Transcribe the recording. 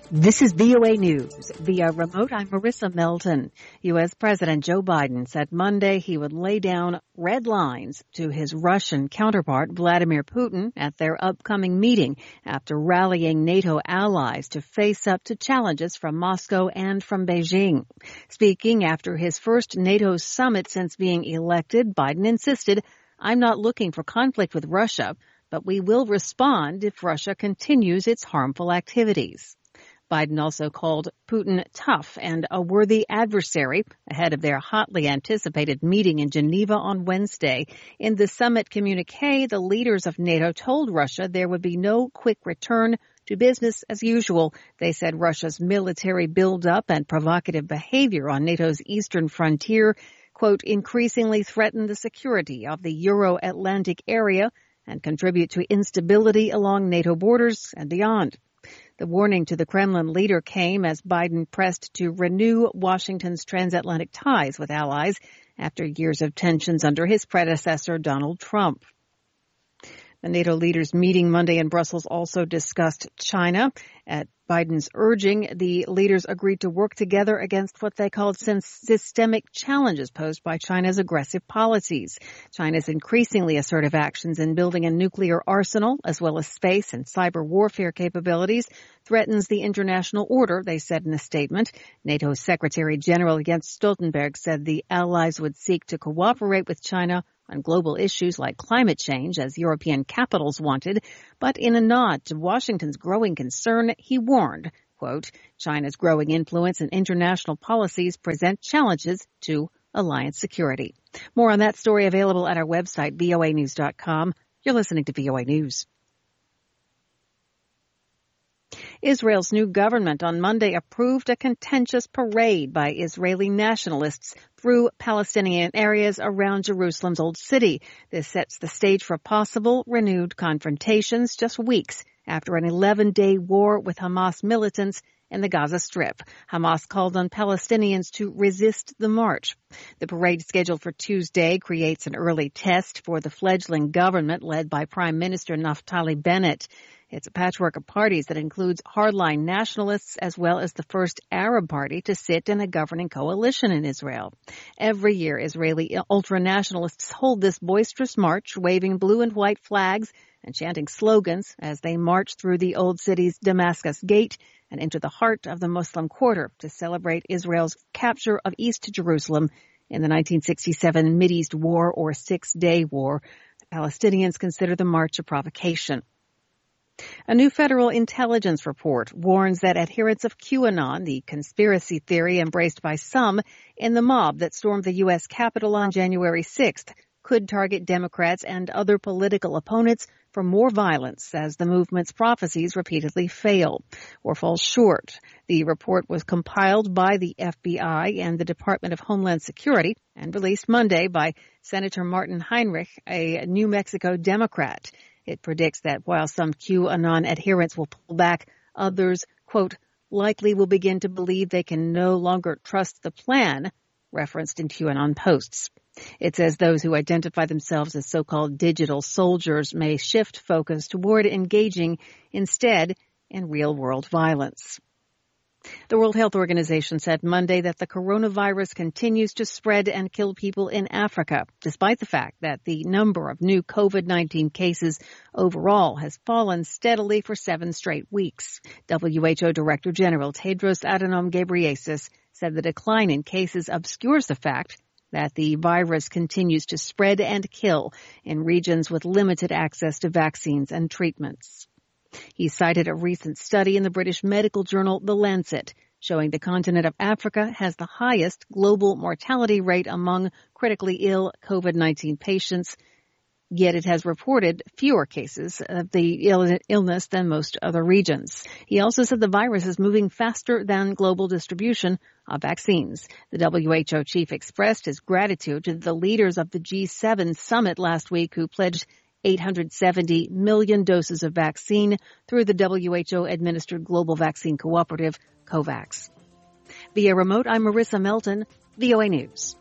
This is VOA News. Via remote, I'm Marissa Melton. U.S. President Joe Biden said Monday he would lay down red lines to his Russian counterpart, Vladimir Putin, at their upcoming meeting after rallying NATO allies to face up to challenges from Moscow and from Beijing. Speaking after his first NATO summit since being elected, Biden insisted, "I'm not looking for conflict with Russia, but we will respond if Russia continues its harmful activities." Biden also called Putin tough and a worthy adversary ahead of their hotly anticipated meeting in Geneva on Wednesday. In the summit communique, the leaders of NATO told Russia there would be no quick return to business as usual. They said Russia's military buildup and provocative behavior on NATO's eastern frontier, quote, increasingly threaten the security of the Euro-Atlantic area and contribute to instability along NATO borders and beyond. The warning to the Kremlin leader came as Biden pressed to renew Washington's transatlantic ties with allies after years of tensions under his predecessor, Donald Trump. The NATO leaders meeting Monday in Brussels also discussed China. At Biden's urging, the leaders agreed to work together against what they called systemic challenges posed by China's aggressive policies. China's increasingly assertive actions in building a nuclear arsenal, as well as space and cyber warfare capabilities, threatens the international order, they said in a statement. NATO Secretary General Jens Stoltenberg said the allies would seek to cooperate with China on global issues like climate change, as European capitals wanted. But in a nod to Washington's growing concern, he warned, quote, China's growing influence in international policies present challenges to alliance security. More on that story available at our website, voanews.com. You're listening to VOA News. Israel's new government on Monday approved a contentious parade by Israeli nationalists through Palestinian areas around Jerusalem's Old City. This sets the stage for possible renewed confrontations just weeks after an 11-day war with Hamas militants in the Gaza Strip. Hamas called on Palestinians to resist the march. The parade scheduled for Tuesday creates an early test for the fledgling government led by Prime Minister Naftali Bennett. It's a patchwork of parties that includes hardline nationalists as well as the first Arab party to sit in a governing coalition in Israel. Every year, Israeli ultra-nationalists hold this boisterous march, waving blue and white flags and chanting slogans as they march through the old city's Damascus Gate and into the heart of the Muslim Quarter to celebrate Israel's capture of East Jerusalem in the 1967 Mideast War or Six-Day War. The Palestinians consider the march a provocation. A new federal intelligence report warns that adherents of QAnon, the conspiracy theory embraced by some in the mob that stormed the U.S. Capitol on January 6th, could target Democrats and other political opponents for more violence as the movement's prophecies repeatedly fail or fall short. The report was compiled by the FBI and the Department of Homeland Security and released Monday by Senator Martin Heinrich, a New Mexico Democrat. It predicts that while some QAnon adherents will pull back, others, quote, likely will begin to believe they can no longer trust the plan, referenced in QAnon posts. It says those who identify themselves as so-called digital soldiers may shift focus toward engaging instead in real-world violence. The World Health Organization said Monday that the coronavirus continues to spread and kill people in Africa, despite the fact that the number of new COVID-19 cases overall has fallen steadily for 7 straight weeks. WHO Director General Tedros Adhanom Ghebreyesus said the decline in cases obscures the fact that the virus continues to spread and kill in regions with limited access to vaccines and treatments. He cited a recent study in the British medical journal The Lancet, showing the continent of Africa has the highest global mortality rate among critically ill COVID-19 patients, yet it has reported fewer cases of the illness than most other regions. He also said the virus is moving faster than global distribution of vaccines. The WHO chief expressed his gratitude to the leaders of the G7 summit last week who pledged 870 million doses of vaccine through the WHO-administered global vaccine cooperative, COVAX. Via remote, I'm Marissa Melton, VOA News.